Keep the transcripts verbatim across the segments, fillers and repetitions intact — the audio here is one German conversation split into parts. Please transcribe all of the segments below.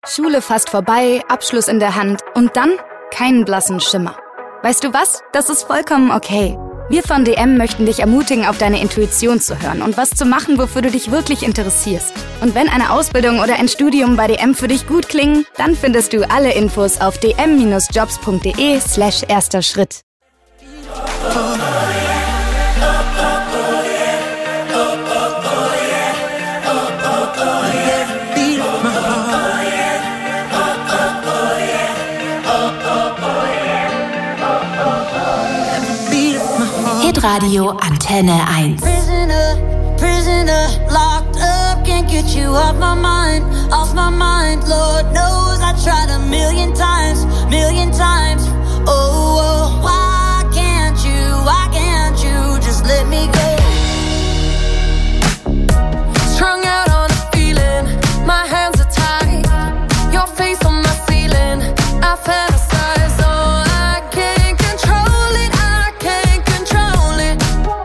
Schule fast vorbei, Abschluss in der Hand und dann keinen blassen Schimmer. Weißt du was? Das ist vollkommen okay. Wir von D M möchten dich ermutigen, auf deine Intuition zu hören und was zu machen, wofür du dich wirklich interessierst. Und wenn eine Ausbildung oder ein Studium bei D M für dich gut klingen, dann findest du alle Infos auf dm-jobs.de slash erster Schritt. Radio Antenne eins. Prisoner, prisoner, locked up, can't get you off my mind, off my mind. Lord knows I tried a million times, million times. Oh, oh, why can't you, why can't you just let me go? Strung out on a feeling, my hands are tied, your face on my ceiling, I fantasize, oh, I can't control it, I can't control it.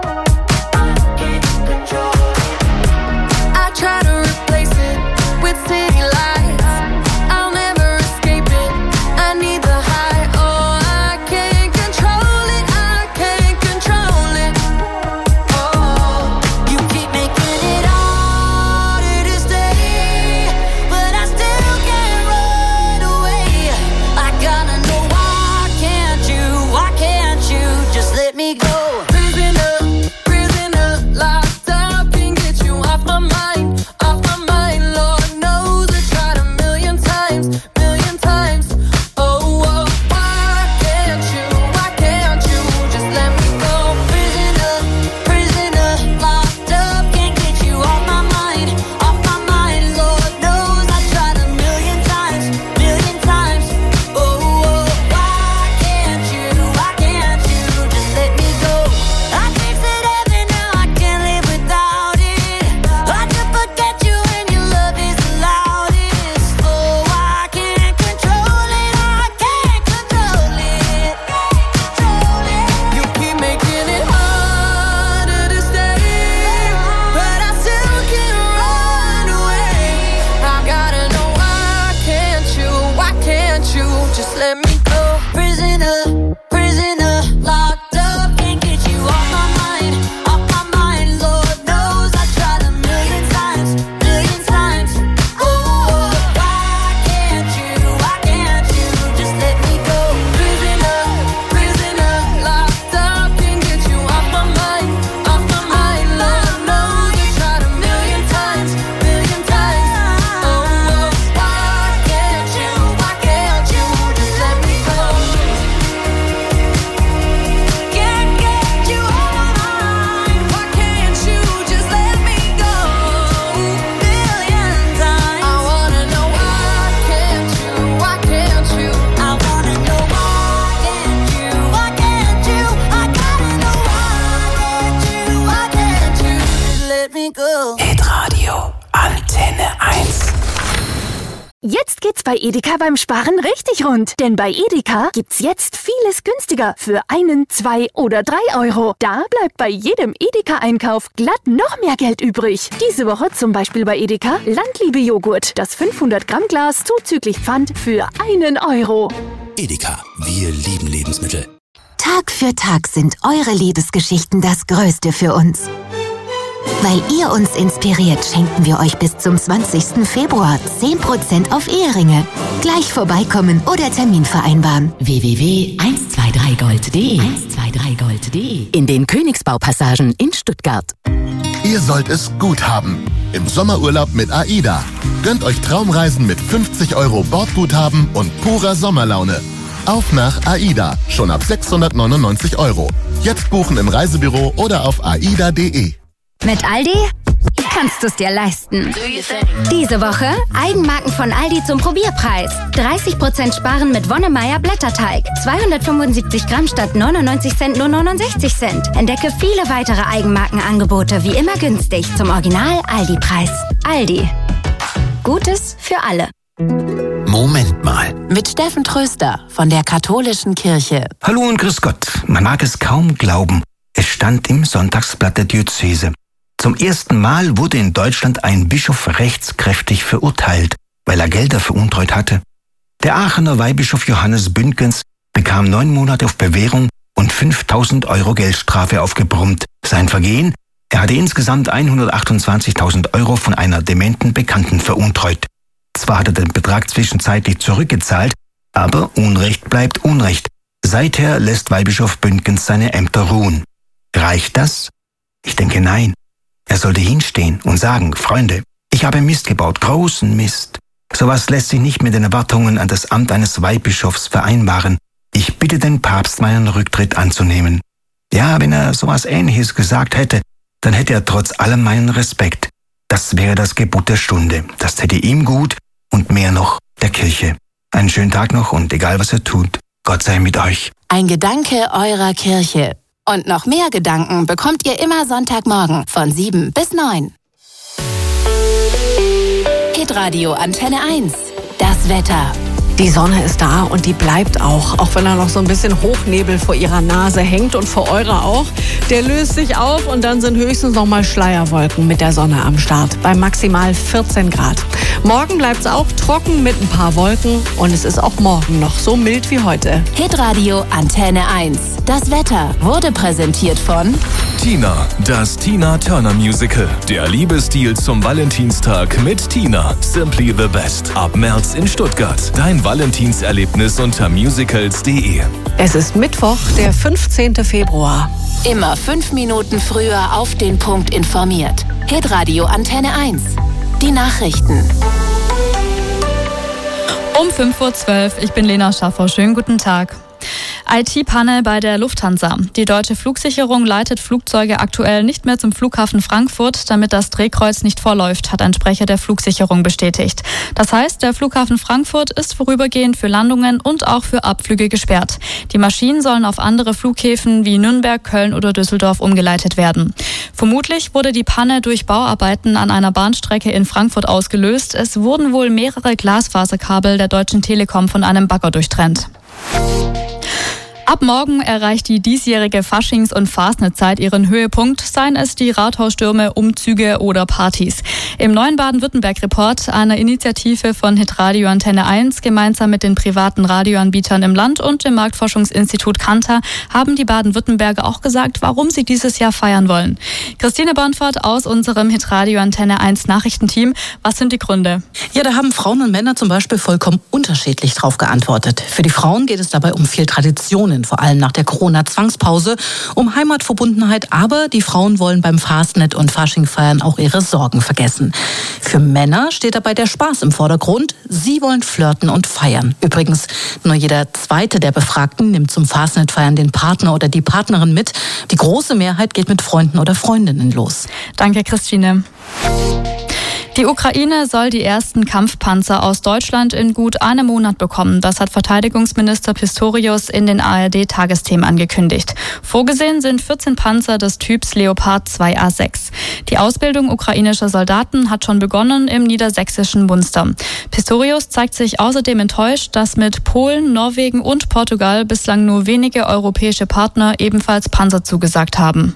I try to replace it with city lights, I'll never escape it, I need the high, oh, I can't control it, I can't control it. Oh, you keep making it harder to stay, but I still can't run away. I gotta know why can't you, why can't you just let me go? Prisoner, prisoner, locked up, can't get you off my mind, off my mind. Lord knows I tried a million times, million times. Oh, oh, why can't you, why can't you just let me go? Prisoner, prisoner, locked up, can't get you off my mind, off my mind. Lord knows I tried a million times, million times. Oh, oh, why can't you, why can't you just let me go? I tasted heaven, now I can't live without it. I can forget you when your love is the loudest. Oh, I can't control it, I can't control it. Control it. You keep making it harder to stay, but I still can't run away. I gotta know why can't you, why can't you just let me go? Prisoner, prisoner, locked up, can't get you off my mind, off my mind. Lord knows I tried a million times, million times. Oh, why can't you, why can't you just let me go? Prisoner, prisoner, locked up, can't get you off my mind, off my mind. Lord knows I tried a million times, million times. Oh, why can't you, why can't you just let me go? Can't get you off my mind, why can't you just let me go? Million times. I wanna know why can't you, why can't you? I wanna know why can't you, why can't you? I gotta know why can't you, why can't you just let me go? Hitradio Antenne eins. Jetzt geht's bei Edeka beim Sparen richtig rund. Denn bei Edeka gibt's jetzt vieles günstiger für einen, zwei oder drei Euro. Da bleibt bei jedem Edeka-Einkauf glatt noch mehr Geld übrig. Diese Woche zum Beispiel bei Edeka Landliebe-Joghurt. Das fünfhundert Gramm Glas zuzüglich Pfand für einen Euro. Edeka, wir lieben Lebensmittel. Tag für Tag sind eure Liebesgeschichten das Größte für uns. Weil ihr uns inspiriert, schenken wir euch bis zum zwanzigsten Februar zehn Prozent auf Eheringe. Gleich vorbeikommen oder Termin vereinbaren. w w w punkt eins zwei drei gold punkt de eins zwei drei gold punkt de In den Königsbaupassagen in Stuttgart. Ihr sollt es gut haben. Im Sommerurlaub mit AIDA. Gönnt euch Traumreisen mit fünfzig Euro Bordguthaben und purer Sommerlaune. Auf nach AIDA. Schon ab sechshundertneunundneunzig Euro. Jetzt buchen im Reisebüro oder auf aida punkt de. Mit Aldi kannst du es dir leisten. Diese Woche Eigenmarken von Aldi zum Probierpreis. dreißig Prozent sparen mit Wonnemeyer Blätterteig. zweihundertfünfundsiebzig Gramm statt neunundneunzig Cent nur neunundsechzig Cent. Entdecke viele weitere Eigenmarkenangebote wie immer günstig zum Original Aldi-Preis. Aldi. Gutes für alle. Moment mal. Mit Steffen Tröster von der Katholischen Kirche. Hallo und grüß Gott. Man mag es kaum glauben. Es stand im Sonntagsblatt der Diözese. Zum ersten Mal wurde in Deutschland ein Bischof rechtskräftig verurteilt. weil er Gelder veruntreut hatte. Der Aachener Weihbischof Johannes Bündgens bekam neun Monate auf Bewährung und fünftausend Euro Geldstrafe aufgebrummt. Sein Vergehen: Er hatte insgesamt hundertachtundzwanzigtausend Euro von einer dementen Bekannten veruntreut. Zwar hat er den Betrag zwischenzeitlich zurückgezahlt, aber Unrecht bleibt Unrecht. Seither lässt Weihbischof Bündgens seine Ämter ruhen. Reicht das? Ich denke, nein. Er sollte hinstehen und sagen: Freunde, ich habe Mist gebaut, großen Mist. Sowas lässt sich nicht mit den Erwartungen an das Amt eines Weihbischofs vereinbaren. Ich bitte den Papst, meinen Rücktritt anzunehmen. Ja, wenn er sowas Ähnliches gesagt hätte, dann hätte er trotz allem meinen Respekt. Das wäre das Gebot der Stunde. Das täte ihm gut und mehr noch der Kirche. Einen schönen Tag noch und egal was ihr tut, Gott sei mit euch. Ein Gedanke eurer Kirche. Und noch mehr Gedanken bekommt ihr immer Sonntagmorgen von sieben bis neun. Hitradio Antenne eins. Das Wetter. Die Sonne ist da und die bleibt auch, auch wenn da noch so ein bisschen Hochnebel vor ihrer Nase hängt und vor eurer auch. Der löst sich auf und dann sind höchstens noch mal Schleierwolken mit der Sonne am Start bei maximal vierzehn Grad. Morgen bleibt es auch trocken mit ein paar Wolken und es ist auch morgen noch so mild wie heute. Hitradio Antenne eins. Das Wetter wurde präsentiert von Tina, das Tina Turner Musical. Der Liebesstil zum Valentinstag mit Tina. Simply the best. Ab März in Stuttgart. Dein Valentinserlebnis unter musicals punkt de. Es ist Mittwoch, der fünfzehnten Februar. Immer fünf Minuten früher auf den Punkt informiert. Hitradio Antenne eins. Die Nachrichten. Um fünf Uhr zwölf, ich bin Lena Schaffer. Schönen guten Tag. I T-Panne bei der Lufthansa. Die deutsche Flugsicherung leitet Flugzeuge aktuell nicht mehr zum Flughafen Frankfurt, damit das Drehkreuz nicht vorläuft, hat ein Sprecher der Flugsicherung bestätigt. Das heißt, der Flughafen Frankfurt ist vorübergehend für Landungen und auch für Abflüge gesperrt. Die Maschinen sollen auf andere Flughäfen wie Nürnberg, Köln oder Düsseldorf umgeleitet werden. Vermutlich wurde die Panne durch Bauarbeiten an einer Bahnstrecke in Frankfurt ausgelöst. Es wurden wohl mehrere Glasfaserkabel der Deutschen Telekom von einem Bagger durchtrennt. Ab morgen erreicht die diesjährige Faschings- und Fastnetzeit ihren Höhepunkt, seien es die Rathausstürme, Umzüge oder Partys. Im neuen Baden-Württemberg-Report, einer Initiative von Hitradio Antenne eins, gemeinsam mit den privaten Radioanbietern im Land und dem Marktforschungsinstitut Kantar, haben die Baden-Württemberger auch gesagt, warum sie dieses Jahr feiern wollen. Christine Bonfort aus unserem Hitradio Antenne eins Nachrichtenteam. Was sind die Gründe? Ja, da haben Frauen und Männer zum Beispiel vollkommen unterschiedlich drauf geantwortet. Für die Frauen geht es dabei um viel Traditionen, vor allem nach der Corona-Zwangspause, um Heimatverbundenheit, aber die Frauen wollen beim Fastnet und Faschingfeiern auch ihre Sorgen vergessen. Für Männer steht dabei der Spaß im Vordergrund. Sie wollen flirten und feiern. Übrigens, nur jeder Zweite der Befragten nimmt zum Fastnet-Feiern den Partner oder die Partnerin mit. Die große Mehrheit geht mit Freunden oder Freundinnen los. Danke, Christine. Die Ukraine soll die ersten Kampfpanzer aus Deutschland in gut einem Monat bekommen. Das hat Verteidigungsminister Pistorius in den A R D-Tagesthemen angekündigt. Vorgesehen sind vierzehn Panzer des Typs Leopard zwei A sechs. Die Ausbildung ukrainischer Soldaten hat schon begonnen im niedersächsischen Munster. Pistorius zeigt sich außerdem enttäuscht, dass mit Polen, Norwegen und Portugal bislang nur wenige europäische Partner ebenfalls Panzer zugesagt haben.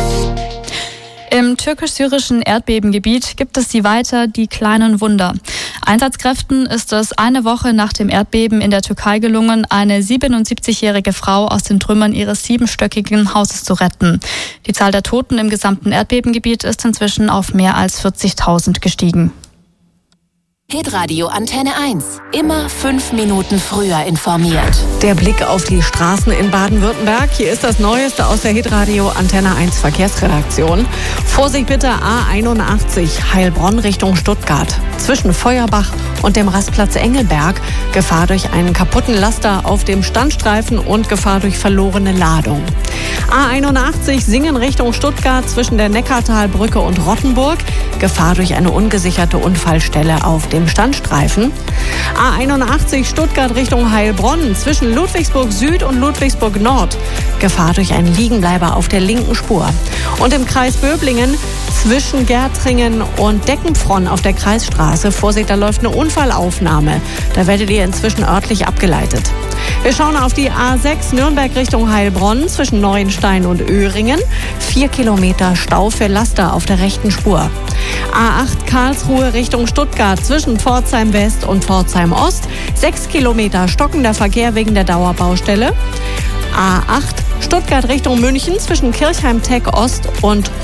Im türkisch-syrischen Erdbebengebiet gibt es sie weiter, die kleinen Wunder. Einsatzkräften ist es eine Woche nach dem Erdbeben in der Türkei gelungen, eine siebenundsiebzigjährige Frau aus den Trümmern ihres siebenstöckigen Hauses zu retten. Die Zahl der Toten im gesamten Erdbebengebiet ist inzwischen auf mehr als vierzigtausend gestiegen. Hitradio Antenne eins. Immer fünf Minuten früher informiert. Der Blick auf die Straßen in Baden-Württemberg. Hier ist das Neueste aus der Hitradio Antenne eins Verkehrsredaktion. Vorsicht bitte A einundachtzig Heilbronn Richtung Stuttgart. Zwischen Feuerbach und dem Rastplatz Engelberg. Gefahr durch einen kaputten Laster auf dem Standstreifen und Gefahr durch verlorene Ladung. A einundachtzig Singen Richtung Stuttgart zwischen der Neckartalbrücke und Rottenburg. Gefahr durch eine ungesicherte Unfallstelle auf dem Standstreifen. A einundachtzig Stuttgart Richtung Heilbronn zwischen Ludwigsburg Süd und Ludwigsburg Nord. Gefahr durch einen Liegenbleiber auf der linken Spur. Und im Kreis Böblingen zwischen Gärtringen und Deckenfronn auf der Kreisstraße. Vorsicht, da läuft eine Unfallaufnahme. Da werdet ihr inzwischen örtlich abgeleitet. Wir schauen auf die A sechs Nürnberg Richtung Heilbronn zwischen Neuenstein und Öhringen. Vier Kilometer Stau für Laster auf der rechten Spur. A acht Karlsruhe Richtung Stuttgart zwischen Pforzheim West und Pforzheim Ost. Sechs Kilometer stockender Verkehr wegen der Dauerbaustelle. A acht Stuttgart Richtung München zwischen Kirchheim-Teck Ost und